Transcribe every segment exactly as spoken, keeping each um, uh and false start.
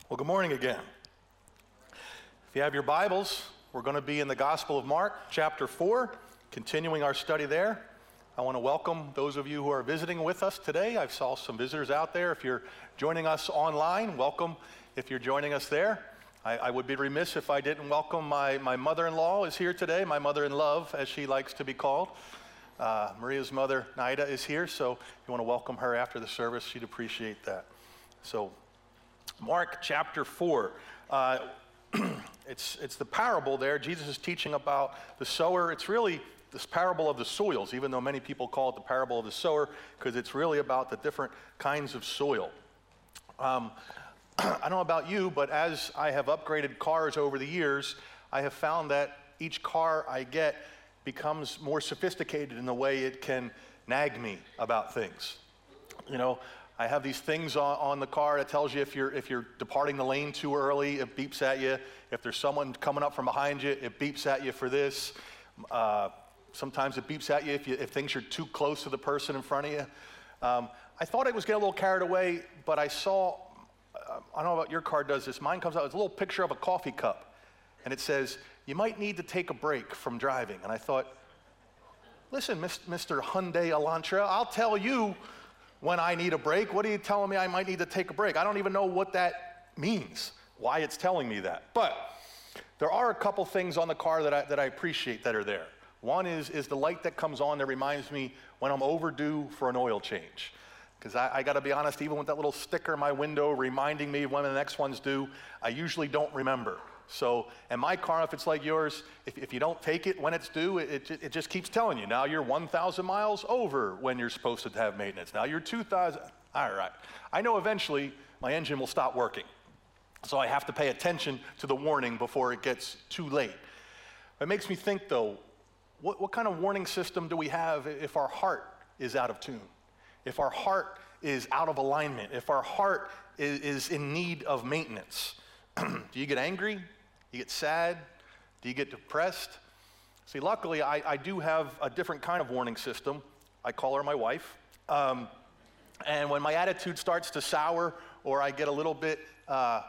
Well, good morning again. If you have your Bibles, we're going to be in the Gospel of Mark, chapter four, continuing our study there. I want to welcome those of you who are visiting with us today. I saw some visitors out there. If you're joining us online, welcome if you're joining us there. I, I would be remiss if I didn't welcome my, my mother-in-law is here today, my mother-in-love, as she likes to be called. Uh, Maria's mother, Naida, is here, so if you want to welcome her after the service, she'd appreciate that. So, Mark chapter four. Uh, it's, it's the parable there. Jesus is teaching about the sower. It's really this parable of the soils, even though many people call it the parable of the sower, because it's really about the different kinds of soil. Um, I don't know about you, but as I have upgraded cars over the years, I have found that each car I get becomes more sophisticated in the way it can nag me about things. You know, I have these things on, on the car that tells you if you're if you're departing the lane too early, it beeps at you. If there's someone coming up from behind you, it beeps at you for this. Uh, sometimes it beeps at you if you if things are too close to the person in front of you. Um, I thought I was getting a little carried away, but I saw, uh, I don't know about your car does this, mine comes out, it's a little picture of a coffee cup. And it says, you might need to take a break from driving. And I thought, listen, Mister Hyundai Elantra, I'll tell you when I need a break. What are you telling me I might need to take a break? I don't even know what that means, why it's telling me that. But there are a couple things on the car that I, that I appreciate that are there. One is, is the light that comes on that reminds me when I'm overdue for an oil change. Because I, I got to be honest, even with that little sticker in my window reminding me when the next one's due, I usually don't remember. So, and my car, if it's like yours, if, if you don't take it when it's due, it, it, it just keeps telling you, now you're one thousand miles over when you're supposed to have maintenance. Now you're two thousand, all right. I know eventually my engine will stop working. So I have to pay attention to the warning before it gets too late. It makes me think though, what, what kind of warning system do we have if our heart is out of tune? If our heart is out of alignment? If our heart is, is in need of maintenance? Do you get angry? You get sad? Do you get depressed? See, luckily, I, I do have a different kind of warning system. I call her my wife. Um, and when my attitude starts to sour or I get a little bit, uh,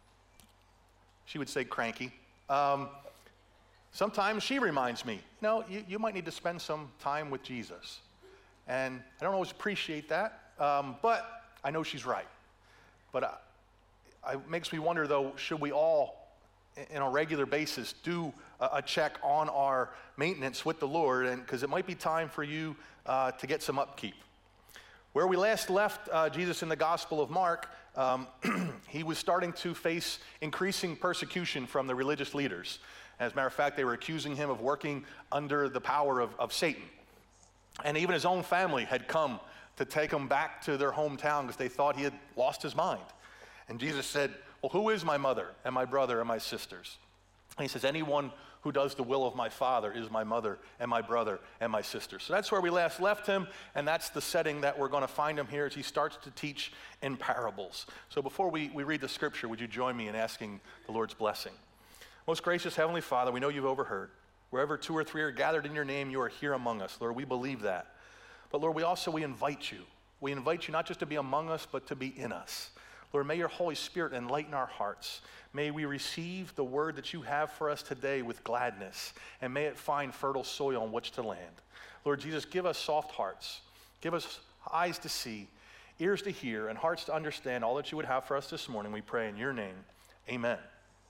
she would say cranky, um, sometimes she reminds me, you know, you, you might need to spend some time with Jesus. And I don't always appreciate that, um, but I know she's right. But I, It makes me wonder, though, should we all, on a regular basis, do a, a check on our maintenance with the Lord, and because it might be time for you uh, to get some upkeep. Where we last left uh, Jesus in the Gospel of Mark, um, he was starting to face increasing persecution from the religious leaders. As a matter of fact, they were accusing him of working under the power of, of Satan. And even his own family had come to take him back to their hometown because they thought he had lost his mind. And Jesus said, well, who is my mother and my brother and my sisters? And he says, anyone who does the will of my Father is my mother and my brother and my sister. So that's where we last left him, and that's the setting that we're going to find him here as he starts to teach in parables. So before we, we read the scripture, would you join me in asking the Lord's blessing? Most gracious Heavenly Father, we know you've overheard. Wherever two or three are gathered in your name, you are here among us. Lord, we believe that. But Lord, we also, we invite you. We invite you not just to be among us, but to be in us. Lord, may your Holy Spirit enlighten our hearts. May we receive the word that you have for us today with gladness, and may it find fertile soil on which to land. Lord Jesus, give us soft hearts. Give us eyes to see, ears to hear, and hearts to understand all that you would have for us this morning. We pray in your name. Amen.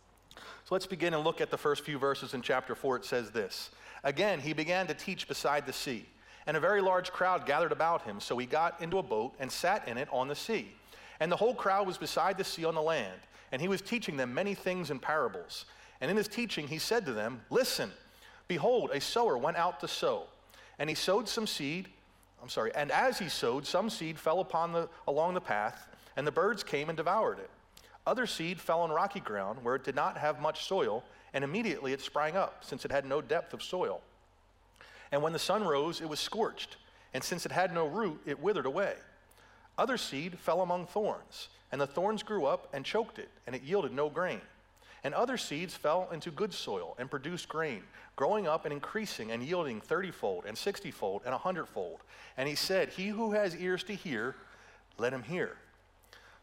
So let's begin and look at the first few verses in chapter four. It says this. Again, he began to teach beside the sea, and a very large crowd gathered about him. So he got into a boat and sat in it on the sea. And the whole crowd was beside the sea on the land, and he was teaching them many things in parables. And in his teaching he said to them, listen, behold, a sower went out to sow. And he sowed some seed, I'm sorry, and as he sowed, some seed fell upon the along the path, and the birds came and devoured it. Other seed fell on rocky ground, where it did not have much soil, and immediately it sprang up, since it had no depth of soil. And when the sun rose, it was scorched, and since it had no root, it withered away. Other seed fell among thorns, and the thorns grew up and choked it, and it yielded no grain. And other seeds fell into good soil and produced grain, growing up and increasing and yielding thirty-fold and sixty-fold and a hundredfold. And he said, he who has ears to hear, let him hear.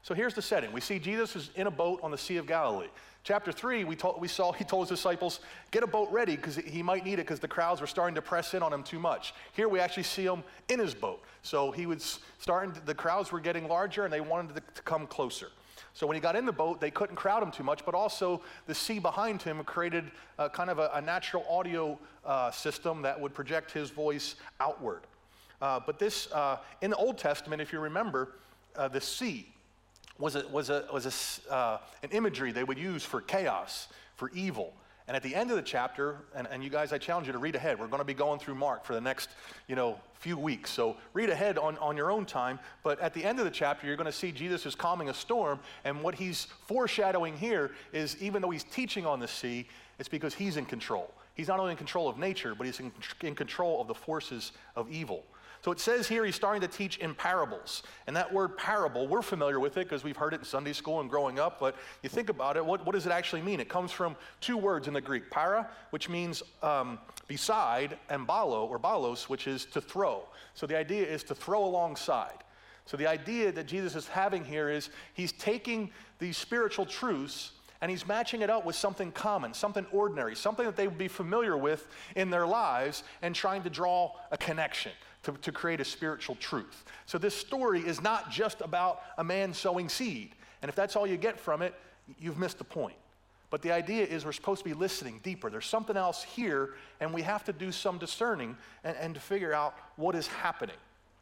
So here's the setting. We see Jesus is in a boat on the Sea of Galilee. Chapter three, we, told, we saw he told his disciples, get a boat ready because he might need it because the crowds were starting to press in on him too much. Here we actually see him in his boat. So he was starting, to, the crowds were getting larger and they wanted to, to come closer. So when he got in the boat, they couldn't crowd him too much, but also the sea behind him created a, kind of a, a natural audio uh, system that would project his voice outward. Uh, but this, uh, in the Old Testament, if you remember, uh, the sea was a, was a, was a, uh, an imagery they would use for chaos, for evil. And at the end of the chapter, and, and you guys, I challenge you to read ahead. We're going to be going through Mark for the next, you know, few weeks. So read ahead on, on your own time. But at the end of the chapter, you're going to see Jesus is calming a storm. And what he's foreshadowing here is even though he's teaching on the sea, it's because he's in control. He's not only in control of nature, but he's in, in control of the forces of evil. So it says here he's starting to teach in parables. And that word parable, we're familiar with it because we've heard it in Sunday school and growing up, but you think about it, what, what does it actually mean? It comes from two words in the Greek, para, which means um, beside, and balo, or balos, which is to throw. So the idea is to throw alongside. So the idea that Jesus is having here is he's taking these spiritual truths and he's matching it up with something common, something ordinary, something that they would be familiar with in their lives and trying to draw a connection. To, to create a spiritual truth. So this story is not just about a man sowing seed. And if that's all you get from it, you've missed the point. But the idea is we're supposed to be listening deeper. There's something else here, and we have to do some discerning and, and to figure out what is happening.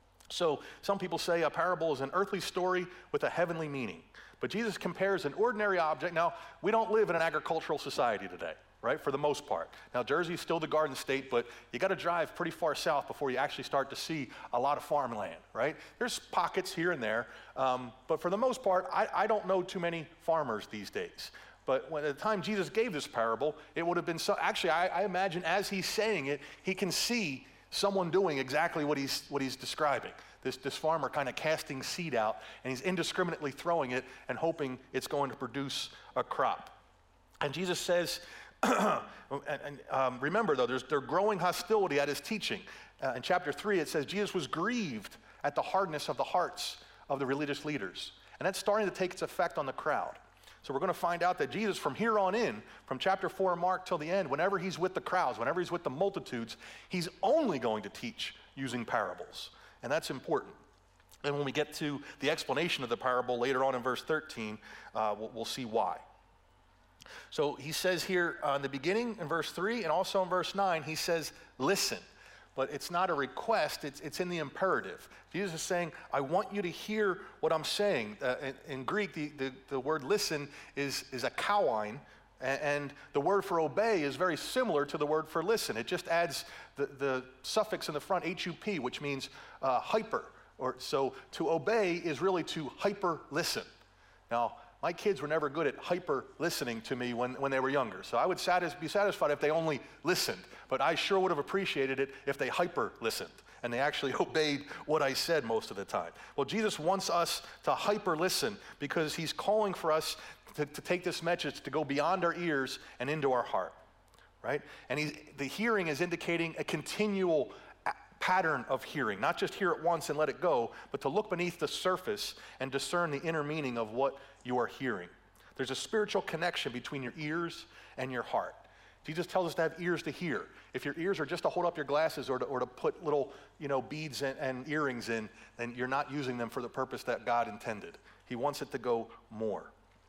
So some people say a parable is an earthly story with a heavenly meaning. But Jesus compares an ordinary object. Now, we don't live in an agricultural society today, right, for the most part. Now, Jersey is still the Garden State, but you got to drive pretty far south before you actually start to see a lot of farmland, right? There's pockets here and there, um, but for the most part, I, I don't know too many farmers these days. But when, at the time Jesus gave this parable, it would have been, so, actually, I, I imagine as he's saying it, he can see someone doing exactly what he's, what he's describing. This, this farmer kind of casting seed out, and he's indiscriminately throwing it and hoping it's going to produce a crop. And Jesus says, and, and um, remember though, there's, there's growing hostility at his teaching. Uh, in chapter three, it says Jesus was grieved at the hardness of the hearts of the religious leaders. And that's starting to take its effect on the crowd. So we're going to find out that Jesus, from here on in, from chapter four of Mark till the end, whenever he's with the crowds, whenever he's with the multitudes, he's only going to teach using parables. And that's important. And when we get to the explanation of the parable later on in verse thirteen, uh, we'll, we'll see why. So he says here uh, in the beginning in verse three and also in verse nine, he says, listen. But it's not a request, it's, it's in the imperative. Jesus is saying, I want you to hear what I'm saying. Uh, in, in Greek, the, the, the word listen is, is a kawine, and, and the word for obey is very similar to the word for listen. It just adds the, the suffix in the front, H U P, which means uh, hyper. Or, so to obey is really to hyper listen. Now, my kids were never good at hyper listening to me when, when they were younger. So I would satis- be satisfied if they only listened. But I sure would have appreciated it if they hyper listened and they actually obeyed what I said most of the time. Well, Jesus wants us to hyper listen because he's calling for us to, to take this message to go beyond our ears and into our heart, right? And he's, the hearing is indicating a continual pattern of hearing, not just hear it once and let it go, but to look beneath the surface and discern the inner meaning of what you are hearing. There's a spiritual connection between your ears and your heart. Jesus tells us to have ears to hear. If your ears are just to hold up your glasses or to, or to put little, you know, beads and, and earrings in, then you're not using them for the purpose that God intended. He wants it to go more.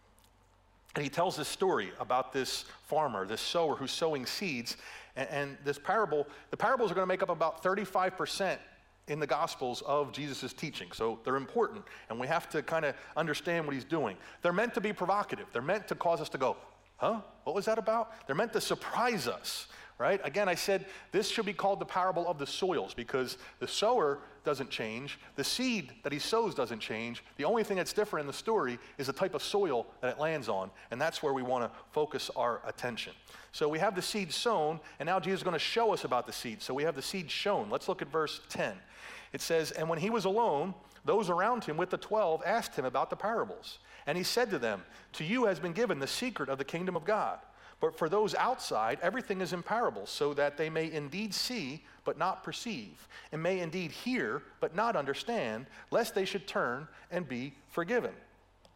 And he tells this story about this farmer, this sower who's sowing seeds. And, and this parable, the parables are going to make up about thirty-five percent in the Gospels of Jesus' teaching. So they're important, and we have to kind of understand what he's doing. They're meant to be provocative. They're meant to cause us to go, huh? What was that about? They're meant to surprise us, right? Again, I said this should be called the parable of the soils because the sower doesn't change. The seed that he sows doesn't change. The only thing that's different in the story is the type of soil that it lands on, and that's where we want to focus our attention. So we have the seed sown, and now Jesus is going to show us about the seed. So we have the seed shown. Let's look at verse ten. It says, and when he was alone, those around him with the twelve asked him about the parables. And he said to them, to you has been given the secret of the kingdom of God. But for those outside, everything is in parables, so that they may indeed see, but not perceive, and may indeed hear, but not understand, lest they should turn and be forgiven.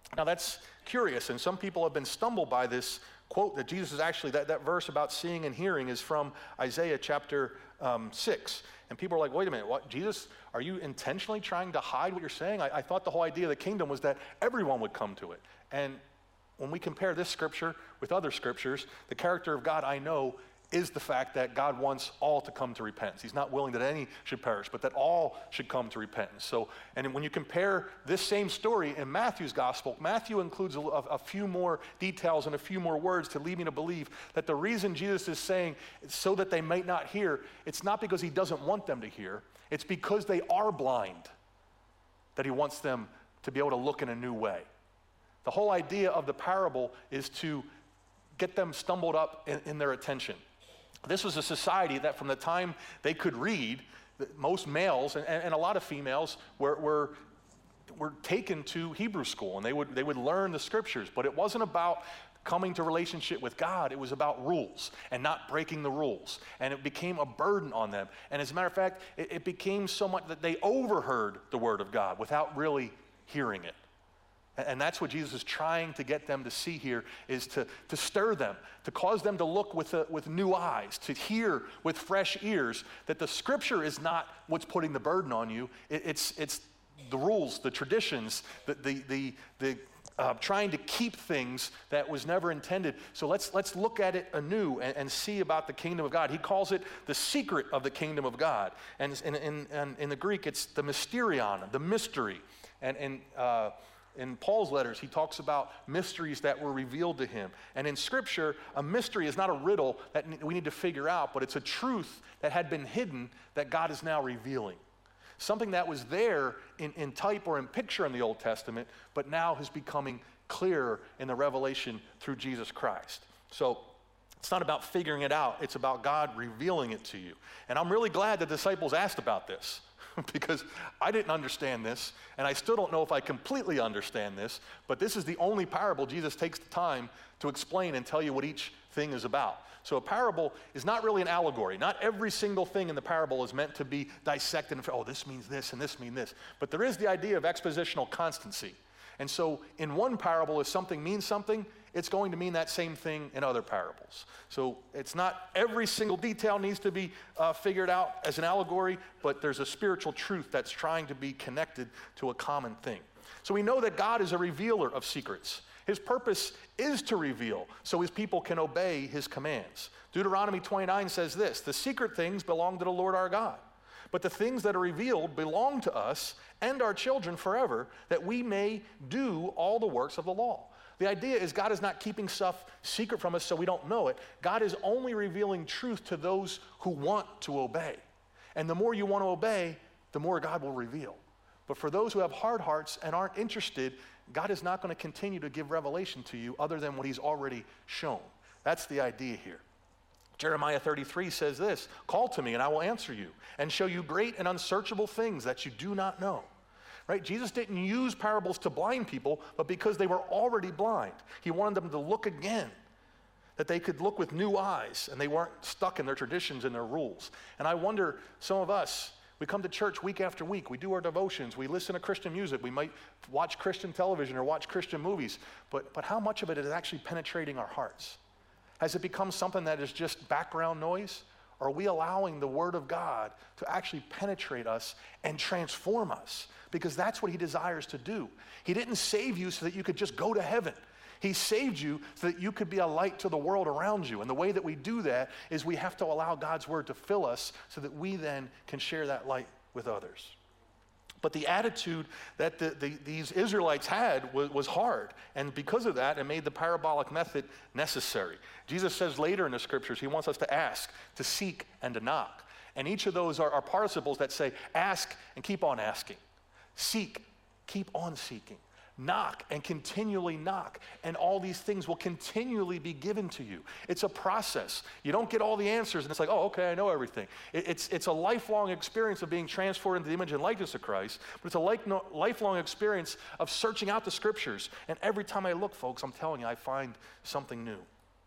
Now that's curious, and some people have been stumbled by this quote that Jesus is actually, that, that verse about seeing and hearing is from Isaiah chapter um, six. And people are like, wait a minute, what, Jesus, are you intentionally trying to hide what you're saying? I, I thought the whole idea of the kingdom was that everyone would come to it. And when we compare this scripture with other scriptures, the character of God, I know, is the fact that God wants all to come to repentance. He's not willing that any should perish, but that all should come to repentance. So, and when you compare this same story in Matthew's gospel, Matthew includes a, a few more details and a few more words to lead me to believe that the reason Jesus is saying so that they might not hear, it's not because he doesn't want them to hear, it's because they are blind that he wants them to be able to look in a new way. The whole idea of the parable is to get them stumbled up in, in their attention. This was a society that from the time they could read, most males and, and a lot of females were, were, were taken to Hebrew school, and they would, they would learn the scriptures. But it wasn't about coming to relationship with God. It was about rules and not breaking the rules. And it became a burden on them. And as a matter of fact, it, it became so much that they overheard the word of God without really hearing it. And that's what Jesus is trying to get them to see here, is to, to stir them, to cause them to look with, a, with new eyes, to hear with fresh ears, that the scripture is not what's putting the burden on you. It, it's, it's the rules, the traditions, the, the, the, the uh, trying to keep things that was never intended. So let's, let's look at it anew and, and see about the kingdom of God. He calls it the secret of the kingdom of God. And in, in, in, in the Greek, it's the mysterion, the mystery. And, and uh, In Paul's letters, he talks about mysteries that were revealed to him. And in Scripture, a mystery is not a riddle that we need to figure out, but it's a truth that had been hidden that God is now revealing. Something that was there in, in type or in picture in the Old Testament, but now is becoming clearer in the revelation through Jesus Christ. So it's not about figuring it out. It's about God revealing it to you. And I'm really glad the disciples asked about this. Because I didn't understand this, and I still don't know if I completely understand this, but this is the only parable Jesus takes the time to explain and tell you what each thing is about. So a parable is not really an allegory. Not every single thing in the parable is meant to be dissected and, oh, this means this and this means this. But there is the idea of expositional constancy. And so in one parable, if something means something, it's going to mean that same thing in other parables. So it's not every single detail needs to be uh, figured out as an allegory, but there's a spiritual truth that's trying to be connected to a common thing. So we know that God is a revealer of secrets. His purpose is to reveal so his people can obey his commands. Deuteronomy twenty-nine says this, the secret things belong to the Lord our God, but the things that are revealed belong to us and our children forever, that we may do all the works of the law. The idea is God is not keeping stuff secret from us so we don't know it. God is only revealing truth to those who want to obey. And the more you want to obey, the more God will reveal. But for those who have hard hearts and aren't interested, God is not going to continue to give revelation to you other than what he's already shown. That's the idea here. Jeremiah thirty-three says this, call to me and I will answer you and show you great and unsearchable things that you do not know. Right? Jesus didn't use parables to blind people, but because they were already blind. He wanted them to look again, that they could look with new eyes and they weren't stuck in their traditions and their rules. And I wonder, some of us, we come to church week after week, we do our devotions, we listen to Christian music, we might watch Christian television or watch Christian movies, but, but how much of it is actually penetrating our hearts? Has it become something that is just background noise? Or are we allowing the Word of God to actually penetrate us and transform us? Because that's what he desires to do. He didn't save you so that you could just go to heaven. He saved you so that you could be a light to the world around you. And the way that we do that is we have to allow God's Word to fill us so that we then can share that light with others. But the attitude that the, the, these Israelites had was, was hard. And because of that, it made the parabolic method necessary. Jesus says later in the scriptures, he wants us to ask, to seek, and to knock. And each of those are, are participles that say, ask and keep on asking. Seek, keep on seeking. Knock and continually knock, and all these things will continually be given to you. It's a process. You don't get all the answers and it's like, oh, okay, I know everything. It, it's, it's a lifelong experience of being transformed into the image and likeness of Christ, but it's a like, no, lifelong experience of searching out the scriptures. And every time I look, folks, I'm telling you, I find something new.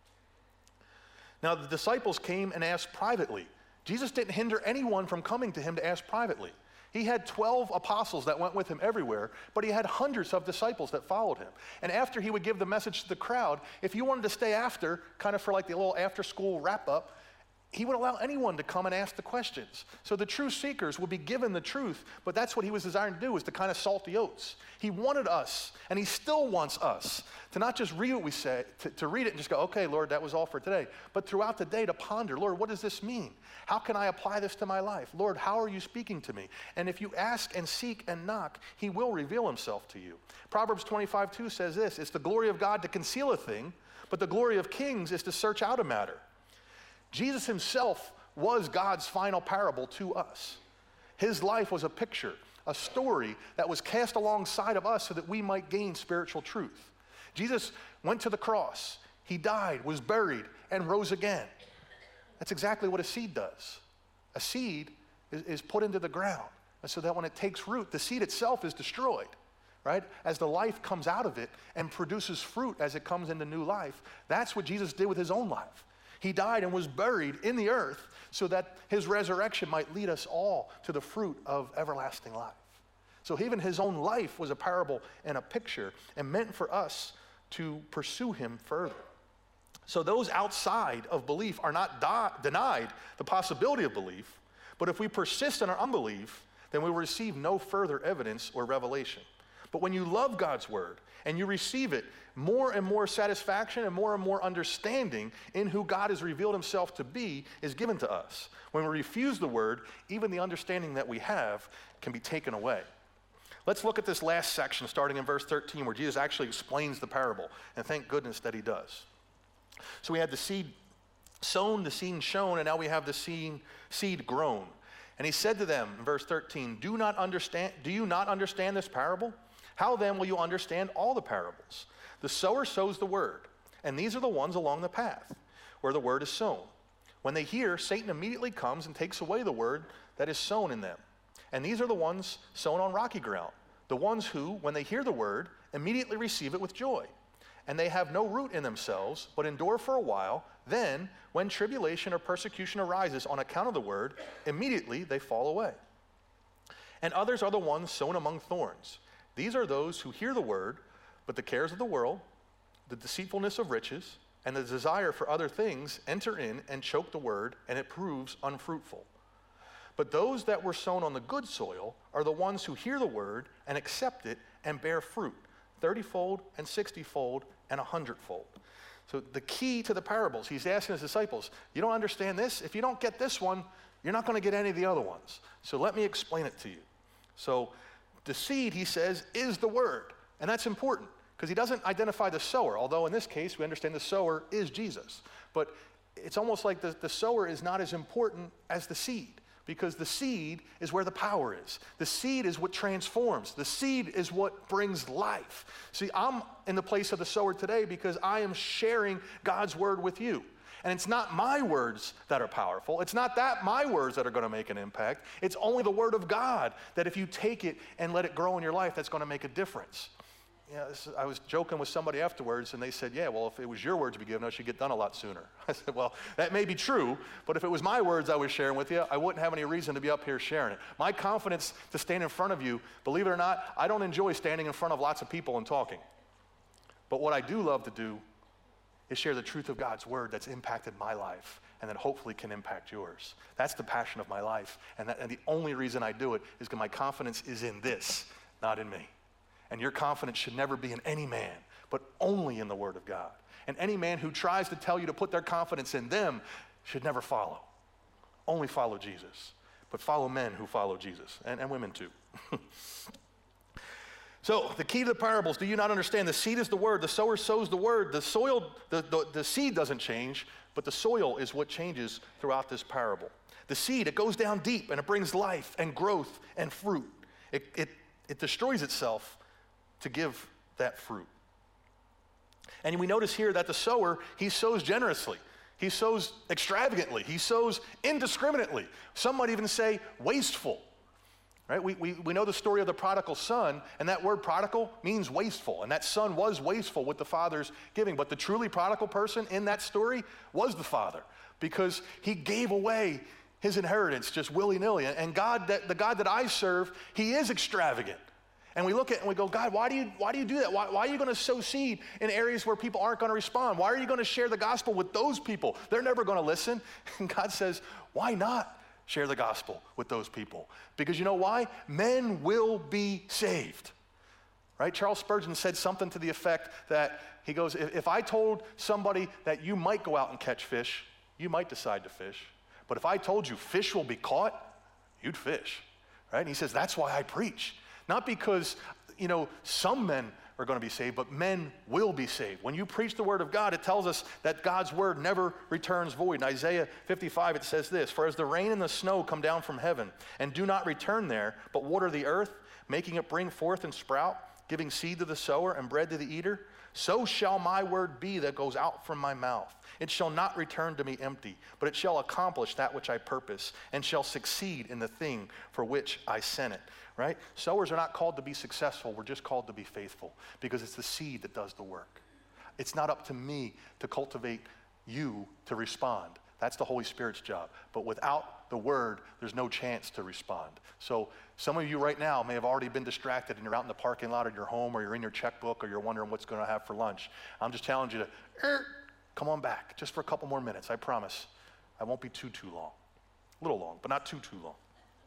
Now, the disciples came and asked privately. Jesus didn't hinder anyone from coming to him to ask privately. He had twelve apostles that went with him everywhere, but he had hundreds of disciples that followed him. And after he would give the message to the crowd, if you wanted to stay after, kind of for like the little after-school wrap-up, he would allow anyone to come and ask the questions. So the true seekers would be given the truth, but that's what he was designed to do, is to kind of salt the oats. He wanted us, and he still wants us, to not just read what we say, to, to read it and just go, okay, Lord, that was all for today, but throughout the day to ponder, Lord, what does this mean? How can I apply this to my life? Lord, how are you speaking to me? And if you ask and seek and knock, he will reveal himself to you. Proverbs twenty-five two says this, it's the glory of God to conceal a thing, but the glory of kings is to search out a matter. Jesus himself was God's final parable to us. His life was a picture, a story that was cast alongside of us so that we might gain spiritual truth. Jesus went to the cross. He died, was buried, and rose again. That's exactly what a seed does. A seed is, is put into the ground so that when it takes root, the seed itself is destroyed, right? As the life comes out of it and produces fruit as it comes into new life, that's what Jesus did with his own life. He died and was buried in the earth so that his resurrection might lead us all to the fruit of everlasting life. So even his own life was a parable and a picture and meant for us to pursue him further. So those outside of belief are not di- denied the possibility of belief, but if we persist in our unbelief, then we will receive no further evidence or revelation. But when you love God's word and you receive it, more and more satisfaction and more and more understanding in who God has revealed himself to be is given to us. When we refuse the word, even the understanding that we have can be taken away. Let's look at this last section starting in verse thirteen where Jesus actually explains the parable, and thank goodness that he does. So we had the seed sown, the seed shown, and now we have the seed, seed grown. And he said to them in verse thirteen, do not understand, do you not understand this parable? How then will you understand all the parables? The sower sows the word, and these are the ones along the path where the word is sown. When they hear, Satan immediately comes and takes away the word that is sown in them. And these are the ones sown on rocky ground, the ones who, when they hear the word, immediately receive it with joy. And they have no root in themselves, but endure for a while. Then, when tribulation or persecution arises on account of the word, immediately they fall away. And others are the ones sown among thorns. These are those who hear the word, but the cares of the world, the deceitfulness of riches, and the desire for other things enter in and choke the word, and it proves unfruitful. But those that were sown on the good soil are the ones who hear the word and accept it and bear fruit, thirty-fold and sixty-fold and a hundredfold. So the key to the parables, he's asking his disciples, you don't understand this? If you don't get this one, you're not going to get any of the other ones. So let me explain it to you. So the seed, he says, is the word. And that's important because he doesn't identify the sower, although in this case we understand the sower is Jesus. But it's almost like the, the sower is not as important as the seed, because the seed is where the power is. The seed is what transforms. The seed is what brings life. See, I'm in the place of the sower today because I am sharing God's word with you. And it's not my words that are powerful. It's not that my words that are going to make an impact. It's only the word of God that if you take it and let it grow in your life, that's going to make a difference. You know, this, I was joking with somebody afterwards, and they said, yeah, well, if it was your words to be given, I should get done a lot sooner. I said, well, that may be true, but if it was my words I was sharing with you, I wouldn't have any reason to be up here sharing it. My confidence to stand in front of you, believe it or not, I don't enjoy standing in front of lots of people and talking. But what I do love to do is share the truth of God's word that's impacted my life and that hopefully can impact yours. That's the passion of my life, and, that, and the only reason I do it is because my confidence is in this, not in me. And your confidence should never be in any man, but only in the word of God. And any man who tries to tell you to put their confidence in them should never follow. Only follow Jesus, but follow men who follow Jesus, and, and women too. So the key to the parables, do you not understand? The seed is the word, the sower sows the word, the soil, the, the, the seed doesn't change, but the soil is what changes throughout this parable. The seed, it goes down deep and it brings life and growth and fruit. It, it, it destroys itself to give that fruit. And we notice here that the sower, he sows generously. He sows extravagantly. He sows indiscriminately. Some might even say wasteful. Right? We, we, we know the story of the prodigal son, and that word prodigal means wasteful. And that son was wasteful with the father's giving. But the truly prodigal person in that story was the father, because he gave away his inheritance just willy-nilly. And God, that, the God that I serve, he is extravagant. And we look at it and we go, God, why do you, why do you do that? Why, why are you going to sow seed in areas where people aren't going to respond? Why are you going to share the gospel with those people? They're never going to listen. And God says, why not share the gospel with those people? Because you know why? Men will be saved. Right? Charles Spurgeon said something to the effect that he goes, if, if I told somebody that you might go out and catch fish, you might decide to fish. But if I told you fish will be caught, you'd fish. Right? And he says, that's why I preach. Not because, you know, some men are going to be saved, but men will be saved. When you preach the word of God, it tells us that God's word never returns void. In Isaiah fifty-five, it says this, for as the rain and the snow come down from heaven and do not return there, but water the earth, making it bring forth and sprout, giving seed to the sower and bread to the eater, so shall my word be that goes out from my mouth. It shall not return to me empty, but it shall accomplish that which I purpose, and shall succeed in the thing for which I sent it. Right? Sowers are not called to be successful. We're just called to be faithful, because it's the seed that does the work. It's not up to me to cultivate you to respond. That's the Holy Spirit's job. But without the word, there's no chance to respond. So some of you right now may have already been distracted and you're out in the parking lot at your home, or you're in your checkbook, or you're wondering what's going to have for lunch. I'm just challenging you to er, come on back just for a couple more minutes. I promise I won't be too, too long. A little long, but not too, too long.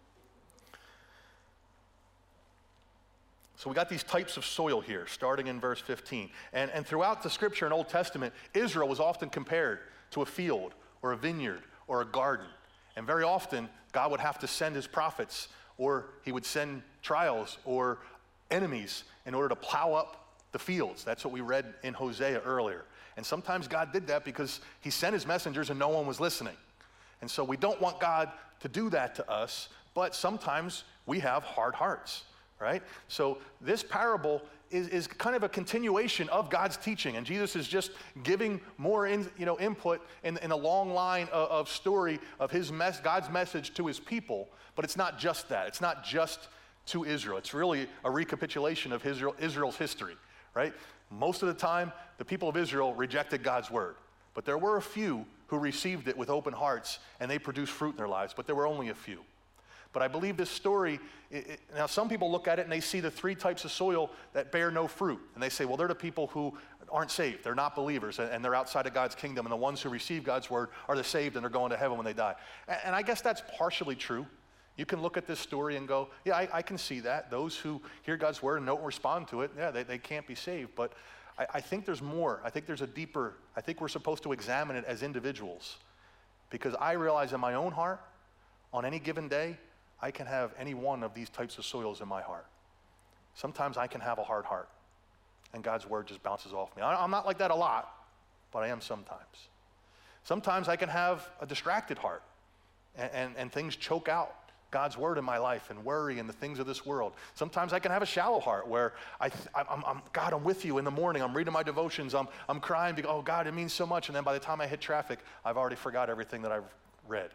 So we got these types of soil here, starting in verse fifteen. And, and throughout the scripture and Old Testament, Israel was often compared to a field or a vineyard or a garden. And very often, God would have to send his prophets, or he would send trials or enemies in order to plow up the fields. That's what we read in Hosea earlier. And sometimes God did that because he sent his messengers and no one was listening. And so we don't want God to do that to us, but sometimes we have hard hearts. Right? So this parable is, is kind of a continuation of God's teaching, and Jesus is just giving more in, you know, input in, in a long line of, of story of his mess, God's message to his people, but it's not just that. It's not just to Israel. It's really a recapitulation of Israel, Israel's history. Right? Most of the time, the people of Israel rejected God's word, but there were a few who received it with open hearts, and they produced fruit in their lives, but there were only a few. But I believe this story, it, it, now some people look at it and they see the three types of soil that bear no fruit. And they say, well, they're the people who aren't saved. They're not believers, and, and they're outside of God's kingdom. And the ones who receive God's word are the saved, and they're going to heaven when they die. And, and I guess that's partially true. You can look at this story and go, yeah, I, I can see that. Those who hear God's word and don't respond to it, yeah, they, they can't be saved. But I, I think there's more. I think there's a deeper, I think we're supposed to examine it as individuals. Because I realize in my own heart, on any given day, I can have any one of these types of soils in my heart. Sometimes I can have a hard heart, and God's word just bounces off me. I'm not like that a lot, but I am sometimes. Sometimes I can have a distracted heart, and, and, and things choke out God's word in my life, and worry and the things of this world. Sometimes I can have a shallow heart where I, I'm, I'm, God, I'm with you in the morning. I'm reading my devotions. I'm, I'm crying because, oh, God, it means so much. And then by the time I hit traffic, I've already forgot everything that I've read.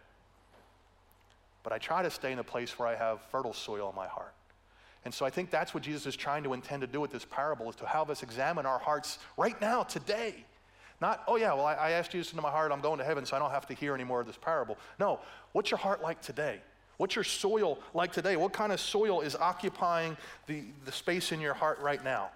But I try to stay in a place where I have fertile soil in my heart. And so I think that's what Jesus is trying to intend to do with this parable, is to have us examine our hearts right now, today. Not, oh yeah, well, I, I asked Jesus into my heart, I'm going to heaven, so I don't have to hear any more of this parable. No, what's your heart like today? What's your soil like today? What kind of soil is occupying the, the space in your heart right now?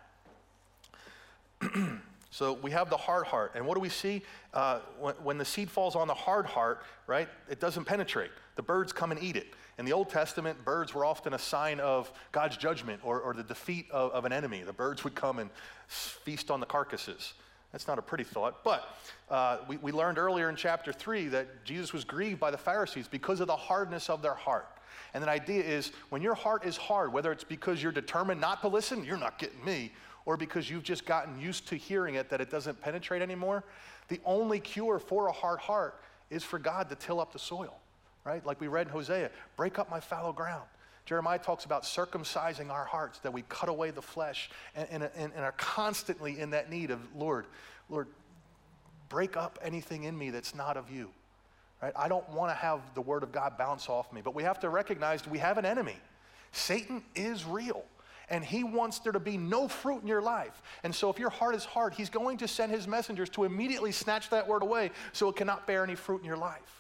So we have the hard heart. And what do we see? Uh, when, when the seed falls on the hard heart, right, it doesn't penetrate. The birds come and eat it. In the Old Testament, birds were often a sign of God's judgment or, or the defeat of, of an enemy. The birds would come and feast on the carcasses. That's not a pretty thought. But uh, we, we learned earlier in chapter three that Jesus was grieved by the Pharisees because of the hardness of their heart. And the idea is, when your heart is hard, whether it's because you're determined not to listen, you're not getting me, or because you've just gotten used to hearing it that it doesn't penetrate anymore, the only cure for a hard heart is for God to till up the soil, right? Like we read in Hosea, break up my fallow ground. Jeremiah talks about circumcising our hearts, that we cut away the flesh and, and, and, and are constantly in that need of, Lord, Lord, break up anything in me that's not of you, right? I don't want to have the word of God bounce off me, but we have to recognize we have an enemy. Satan is real. And he wants there to be no fruit in your life. And so if your heart is hard, he's going to send his messengers to immediately snatch that word away so it cannot bear any fruit in your life.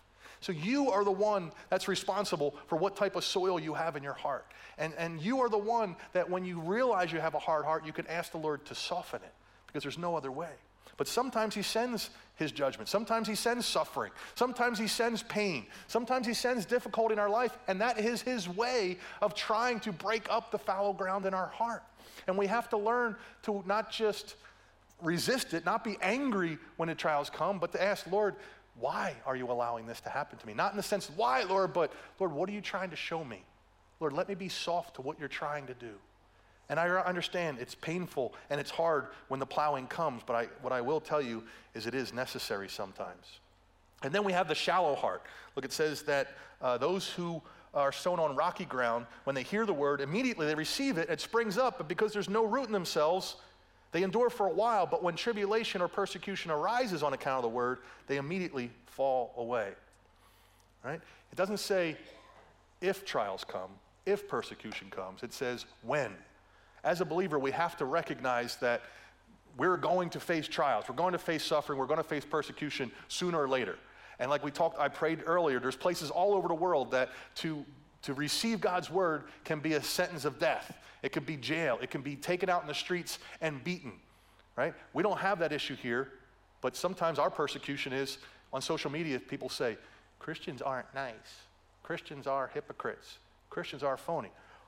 So you are the one that's responsible for what type of soil you have in your heart. And, and you are the one that when you realize you have a hard heart, you can ask the Lord to soften it, because there's no other way. But sometimes he sends his judgment. Sometimes he sends suffering. Sometimes he sends pain. Sometimes he sends difficulty in our life, and that is his way of trying to break up the fallow ground in our heart. And we have to learn to not just resist it, not be angry when the trials come, but to ask, Lord, why are you allowing this to happen to me? Not in the sense, why, Lord, but Lord, what are you trying to show me? Lord, let me be soft to what you're trying to do. And I understand it's painful and it's hard when the plowing comes, but I, what I will tell you is it is necessary sometimes. And then we have the shallow heart. Look, it says that uh, those who are sown on rocky ground, when they hear the word, immediately they receive it, it springs up, but because there's no root in themselves, they endure for a while, but when tribulation or persecution arises on account of the word, they immediately fall away. Right? It doesn't say if trials come, if persecution comes. It says when. As a believer, we have to recognize that we're going to face trials. We're going to face suffering. We're going to face persecution sooner or later. And like we talked, I prayed earlier, there's places all over the world that to, to receive God's word can be a sentence of death. It could be jail. It can be taken out in the streets and beaten, right? We don't have that issue here, but sometimes our persecution is on social media. People say, Christians aren't nice. Christians are hypocrites. Christians are phony.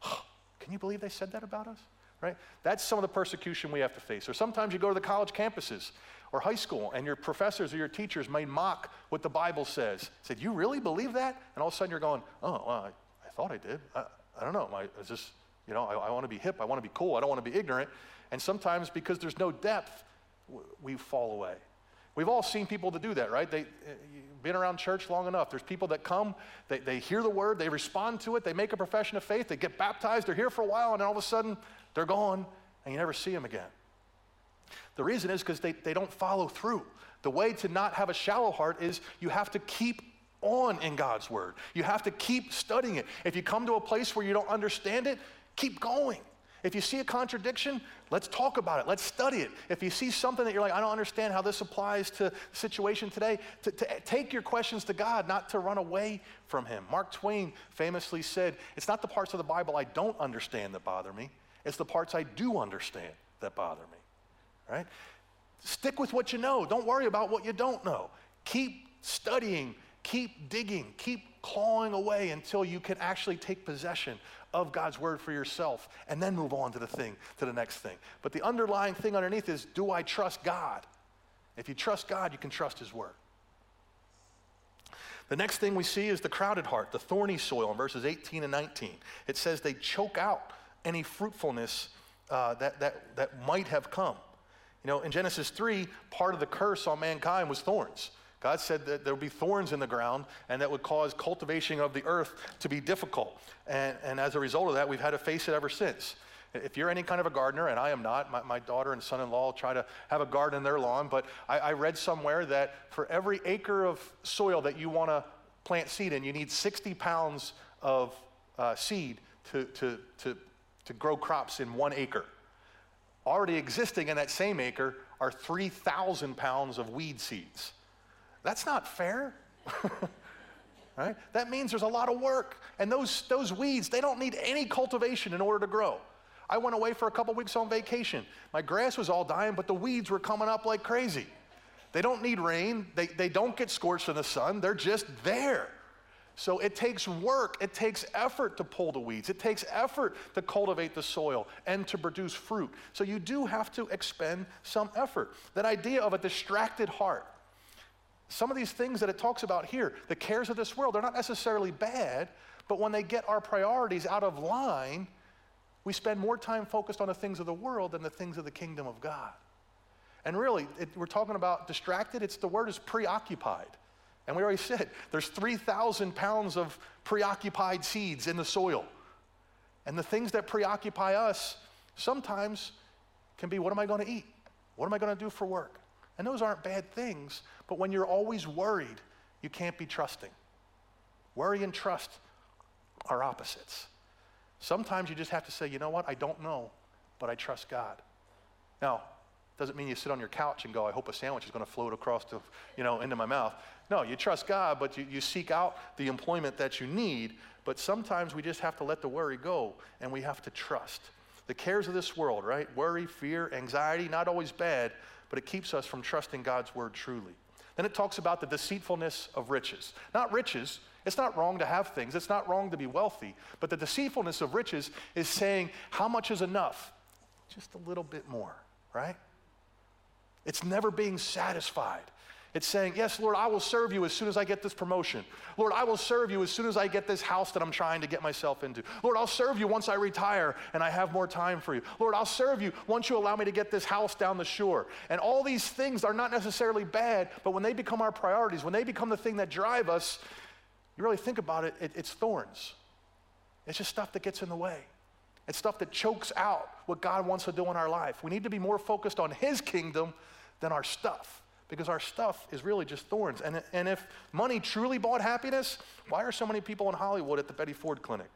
Can you believe they said that about us? Right? That's some of the persecution we have to face. Or sometimes you go to the college campuses or high school and your professors or your teachers may mock what the Bible says. Said, you really believe that? And all of a sudden you're going, oh, well, I, I thought I did. I, I don't know. I, I just, you know, I, I want to be hip. I want to be cool. I don't want to be ignorant. And sometimes because there's no depth, we fall away. We've all seen people that do that, right? They, you've been around church long enough. There's people that come, they, they hear the word, they respond to it, they make a profession of faith, they get baptized, they're here for a while, and all of a sudden, they're gone, and you never see them again. The reason is because they, they don't follow through. The way to not have a shallow heart is you have to keep on in God's word. You have to keep studying it. If you come to a place where you don't understand it, keep going. If you see a contradiction, let's talk about it. Let's study it. If you see something that you're like, I don't understand how this applies to the situation today, to, to take your questions to God, not to run away from him. Mark Twain famously said, it's not the parts of the Bible I don't understand that bother me. It's the parts I do understand that bother me, right? Stick with what you know. Don't worry about what you don't know. Keep studying, keep digging, keep clawing away until you can actually take possession of God's word for yourself and then move on to the thing, to the next thing. But the underlying thing underneath is, do I trust God? If you trust God, you can trust his word. The next thing we see is the crowded heart, the thorny soil in verses eighteen and nineteen. It says they choke out any fruitfulness uh, that, that, that might have come. You know, in Genesis three, part of the curse on mankind was thorns. God said that there would be thorns in the ground and that would cause cultivation of the earth to be difficult. And, and as a result of that, we've had to face it ever since. If you're any kind of a gardener, and I am not, my, my daughter and son-in-law try to have a garden in their lawn, but I, I read somewhere that for every acre of soil that you want to plant seed in, you need sixty pounds of uh, seed to, to, to, to grow crops in one acre. Already existing in that same acre are three thousand pounds of weed seeds. That's not fair, right? That means there's a lot of work. And those, those weeds, they don't need any cultivation in order to grow. I went away for a couple weeks on vacation. My grass was all dying, but the weeds were coming up like crazy. They don't need rain. They, they don't get scorched in the sun. They're just there. So it takes work. It takes effort to pull the weeds. It takes effort to cultivate the soil and to produce fruit. So you do have to expend some effort. That idea of a distracted heart. Some of these things that it talks about here, the cares of this world, they're not necessarily bad, but when they get our priorities out of line, we spend more time focused on the things of the world than the things of the kingdom of God. And really, it, we're talking about distracted. It's the word is preoccupied. And we already said there's three thousand pounds of preoccupied seeds in the soil. And the things that preoccupy us sometimes can be, what am I going to eat? What am I going to do for work? And those aren't bad things, but when you're always worried, you can't be trusting. Worry and trust are opposites. Sometimes you just have to say, you know what, I don't know, but I trust God. Now, Doesn't mean you sit on your couch and go, I hope a sandwich is going to float across to, you know, into my mouth. No, you trust God, but you, you seek out the employment that you need. But sometimes we just have to let the worry go, and we have to trust. The cares of this world, right? Worry, fear, anxiety, not always bad, but it keeps us from trusting God's word truly. Then it talks about the deceitfulness of riches. Not riches. It's not wrong to have things. It's not wrong to be wealthy. But the deceitfulness of riches is saying, how much is enough? Just a little bit more, right? It's never being satisfied. It's saying, yes, Lord, I will serve you as soon as I get this promotion. Lord, I will serve you as soon as I get this house that I'm trying to get myself into. Lord, I'll serve you once I retire and I have more time for you. Lord, I'll serve you once you allow me to get this house down the shore. And all these things are not necessarily bad, but when they become our priorities, when they become the thing that drive us, you really think about it, it it's thorns. It's just stuff that gets in the way. It's stuff that chokes out what God wants to do in our life. We need to be more focused on his kingdom than our stuff, because our stuff is really just thorns. And, and if money truly bought happiness, why are so many people in Hollywood at the Betty Ford Clinic?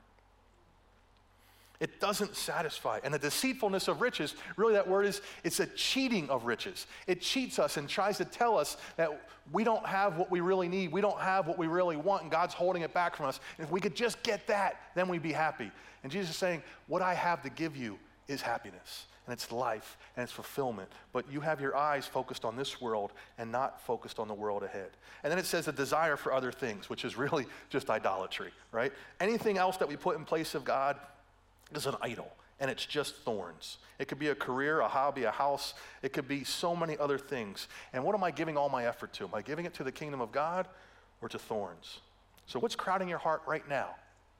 It doesn't satisfy. And the deceitfulness of riches, really that word is, it's a cheating of riches. It cheats us and tries to tell us that we don't have what we really need. We don't have what we really want, and God's holding it back from us. And if we could just get that, then we'd be happy. And Jesus is saying, what I have to give you is happiness, and it's life, and it's fulfillment. But you have your eyes focused on this world and not focused on the world ahead. And then it says a desire for other things, which is really just idolatry, right? Anything else that we put in place of God is an idol, and it's just thorns. It could be a career, a hobby, a house. It could be so many other things. And what am I giving all my effort to? Am I giving it to the kingdom of God or to thorns? So what's crowding your heart right now?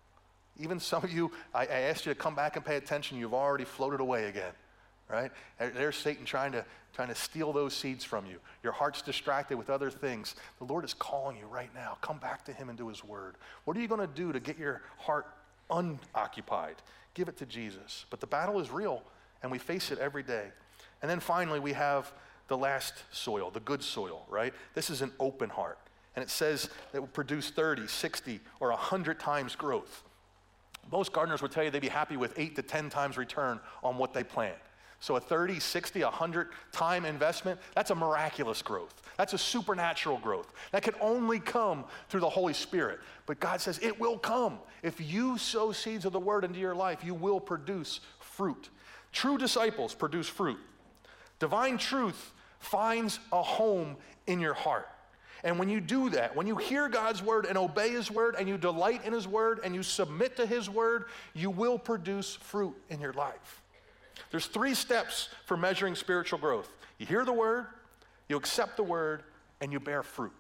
Even some of you, I, I asked you to come back and pay attention. You've already floated away again, right? There's Satan trying to, trying to steal those seeds from you. Your heart's distracted with other things. The Lord is calling you right now. Come back to him and do his word. What are you going to do to get your heart unoccupied? Give it to Jesus. But the battle is real, and we face it every day. And then finally, we have the last soil, the good soil, right? This is an open heart. And it says that it will produce thirty, sixty, or one hundred times growth. Most gardeners would tell you they'd be happy with eight to ten times return on what they plant. So a thirty, sixty, one hundred time investment, that's a miraculous growth. That's a supernatural growth. That can only come through the Holy Spirit. But God says it will come. If you sow seeds of the word into your life, you will produce fruit. True disciples produce fruit. Divine truth finds a home in your heart. And when you do that, when you hear God's word and obey his word, and you delight in his word, and you submit to his word, you will produce fruit in your life. There's three steps for measuring spiritual growth. You hear the word, you accept the word, and you bear fruit.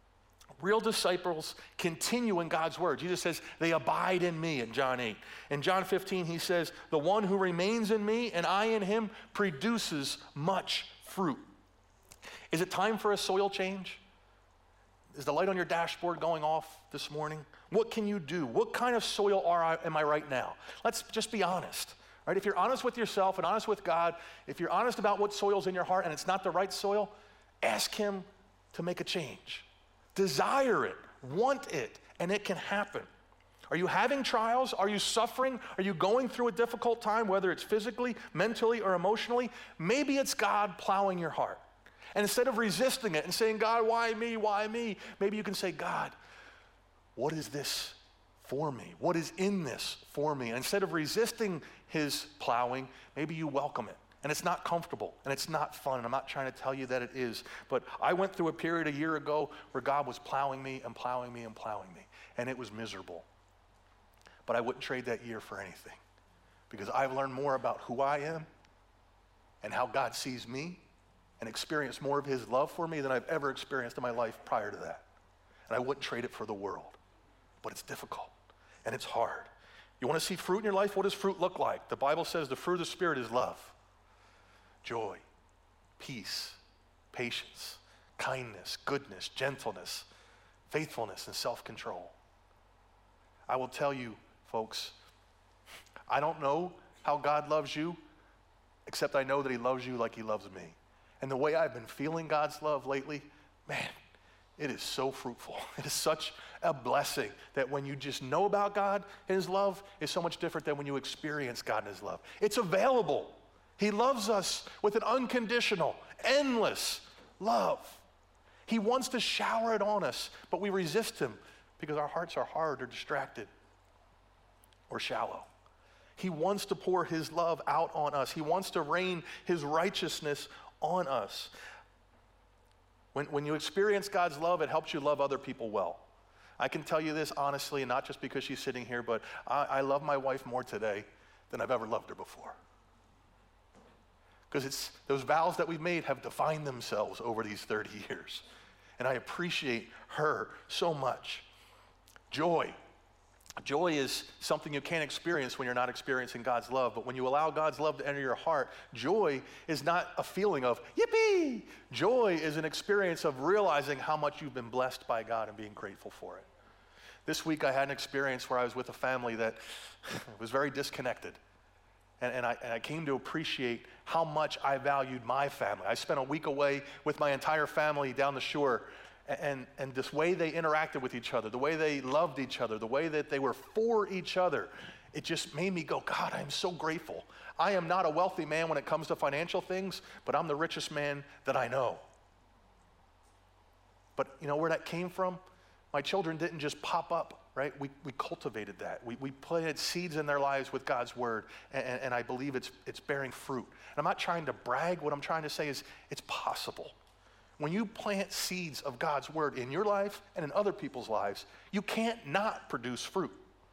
Real disciples continue in God's word. Jesus says, they abide in me in John eight. In John fifteen, he says, the one who remains in me and I in him produces much fruit. Is it time for a soil change? Is the light on your dashboard going off this morning? What can you do? What kind of soil are I, am I right now? Let's just be honest. Right? If you're honest with yourself and honest with God, if you're honest about what soil's in your heart and it's not the right soil, ask him to make a change. Desire it, want it, and it can happen. Are you having trials? Are you suffering? Are you going through a difficult time, whether it's physically, mentally, or emotionally? Maybe it's God plowing your heart. And instead of resisting it and saying, God, why me, why me? Maybe you can say, God, what is this for me? What is in this for me? And instead of resisting his plowing, maybe you welcome it. And it's not comfortable, and it's not fun. I'm not trying to tell you that it is. But I went through a period a year ago where God was plowing me and plowing me and plowing me. And it was miserable. But I wouldn't trade that year for anything. Because I've learned more about who I am and how God sees me, and experienced more of his love for me than I've ever experienced in my life prior to that. And I wouldn't trade it for the world. But it's difficult, and it's hard. You want to see fruit in your life? What does fruit look like? The Bible says the fruit of the Spirit is love, joy, peace, patience, kindness, goodness, gentleness, faithfulness, and self-control. I will tell you, folks, I don't know how God loves you, except I know that he loves you like he loves me. And the way I've been feeling God's love lately, man, it is so fruitful. It is such a blessing that when you just know about God and his love is so much different than when you experience God and his love. It's available. He loves us with an unconditional, endless love. He wants to shower it on us, but we resist him because our hearts are hard or distracted or shallow. He wants to pour his love out on us. He wants to rain his righteousness on us. When, when you experience God's love, it helps you love other people well. I can tell you this honestly, and not just because she's sitting here, but I, I love my wife more today than I've ever loved her before. Because it's those vows that we've made have defined themselves over these thirty years. And I appreciate her so much. Joy. Joy is something you can't experience when you're not experiencing God's love. But when you allow God's love to enter your heart, joy is not a feeling of yippee. Joy is an experience of realizing how much you've been blessed by God and being grateful for it. This week I had an experience where I was with a family that was very disconnected. And, and, I, and I came to appreciate how much I valued my family. I spent a week away with my entire family down the shore. And, and this way they interacted with each other, the way they loved each other, the way that they were for each other, it just made me go, God, I am so grateful. I am not a wealthy man when it comes to financial things, but I'm the richest man that I know. But you know where that came from? My children didn't just pop up, right? We, we cultivated that. We, we planted seeds in their lives with God's word, and, and I believe it's, it's bearing fruit. And I'm not trying to brag. What I'm trying to say is it's possible. When you plant seeds of God's word in your life and in other people's lives, you can't not produce fruit.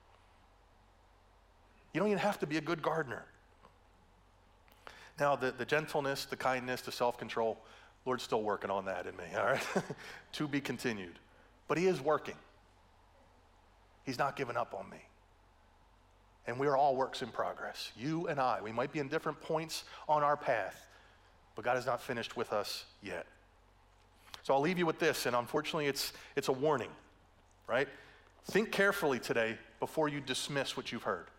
You don't even have to be a good gardener. Now, the, the gentleness, the kindness, the self-control, Lord's still working on that in me, all right? To be continued. But he is working. He's not giving up on me. And we are all works in progress. You and I, we might be in different points on our path, but God is not finished with us yet. So I'll leave you with this, and unfortunately it's, it's a warning, right? Think carefully today before you dismiss what you've heard.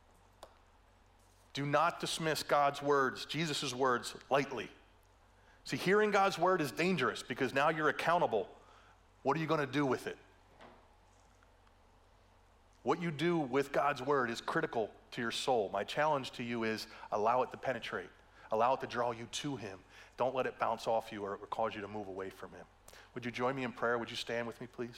Do not dismiss God's words, Jesus' words, lightly. See, hearing God's word is dangerous because now you're accountable. What are you going to do with it? What you do with God's word is critical to your soul. My challenge to you is allow it to penetrate. Allow it to draw you to him. Don't let it bounce off you or, or cause you to move away from him. Would you join me in prayer? Would you stand with me, please?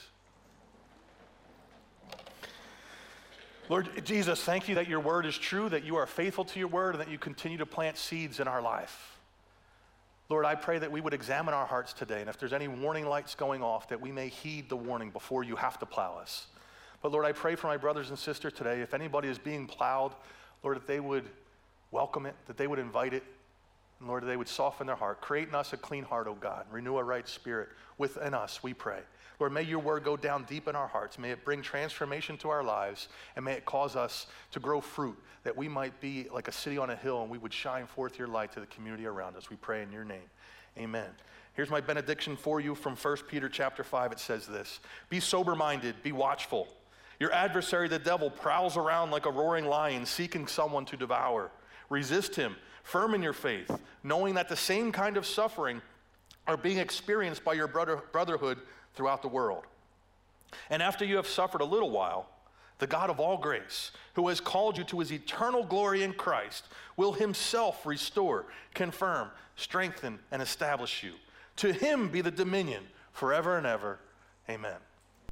Lord Jesus, thank you that your word is true, that you are faithful to your word, and that you continue to plant seeds in our life. Lord, I pray that we would examine our hearts today, and if there's any warning lights going off, that we may heed the warning before you have to plow us. But Lord, I pray for my brothers and sisters today, if anybody is being plowed, Lord, that they would welcome it, that they would invite it, and Lord, they would soften their heart. Create in us a clean heart, O God. Renew a right spirit within us, we pray. Lord, may your word go down deep in our hearts. May it bring transformation to our lives, and may it cause us to grow fruit, that we might be like a city on a hill, and we would shine forth your light to the community around us. We pray in your name. Amen. Here's my benediction for you from First Peter chapter five. It says this: be sober-minded, be watchful. Your adversary, the devil, prowls around like a roaring lion, seeking someone to devour. Resist him, firm in your faith, knowing that the same kind of suffering are being experienced by your brother, brotherhood throughout the world. And after you have suffered a little while, the God of all grace, who has called you to his eternal glory in Christ, will himself restore, confirm, strengthen, and establish you. To him be the dominion forever and ever. Amen.